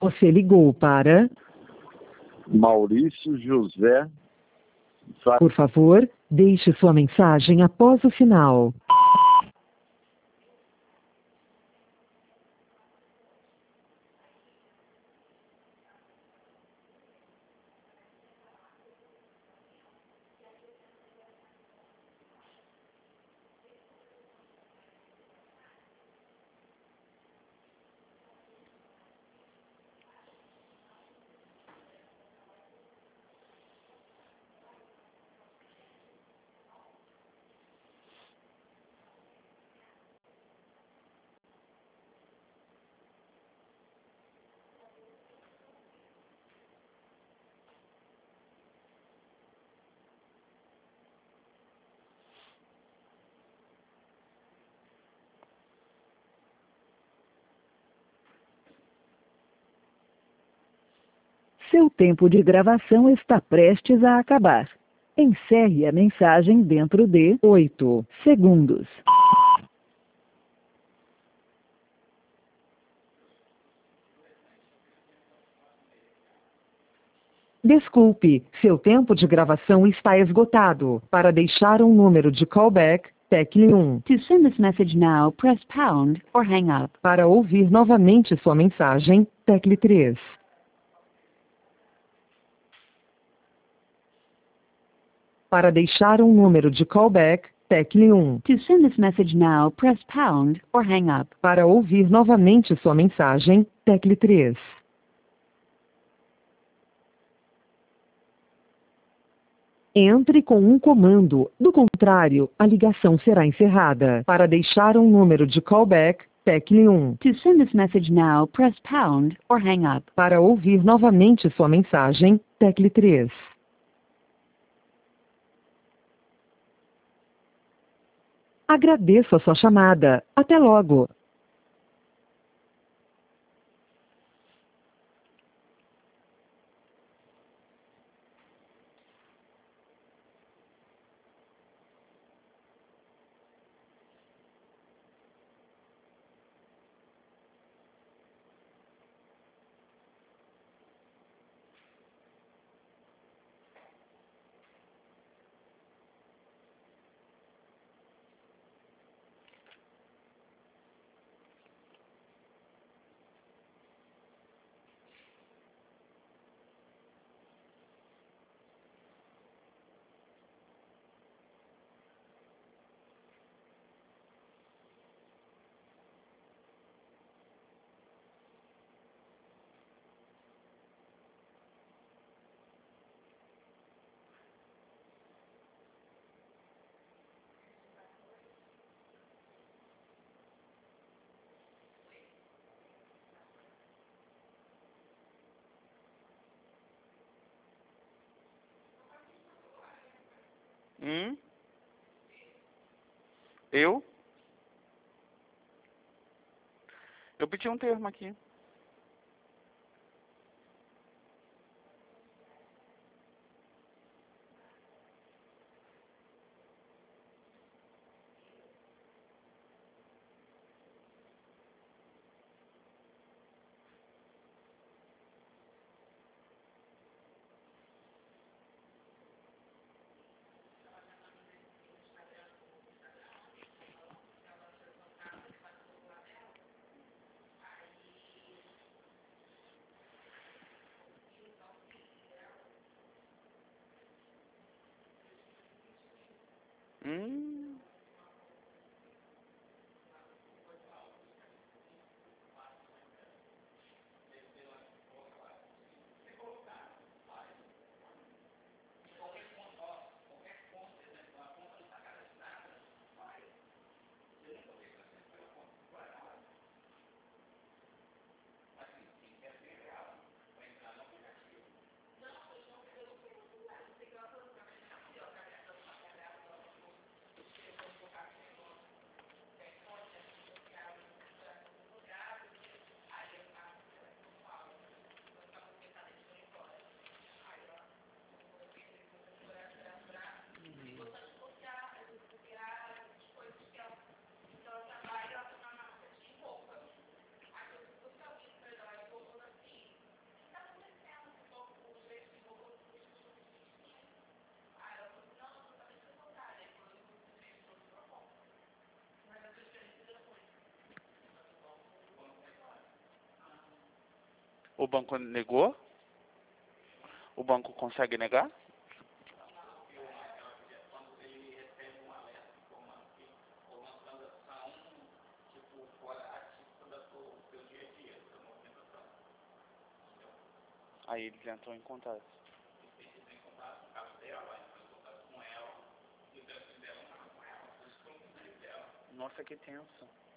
Você ligou para... Maurício José. Por favor, deixe sua mensagem após o sinal. Seu tempo de gravação está prestes a acabar. Encerre a mensagem dentro de 8 segundos. Desculpe, seu tempo de gravação está esgotado. Para deixar um número de callback, tecle 1. To send this message now, press pound or hang up. Para ouvir novamente sua mensagem, tecle 3. Para deixar um número de callback, tecle 1. To send this message now, press pound or hang up. Para ouvir novamente sua mensagem, tecle 3. Entre com um comando, do contrário, a ligação será encerrada. Para deixar um número de callback, tecle 1. To send this message now, press pound or hang up. Para ouvir novamente sua mensagem, tecle 3. Agradeço a sua chamada. Até logo. Eu? Eu pedi um termo aqui. O banco negou? O banco consegue negar? Aí eles entram em contato. Nossa, que tenso.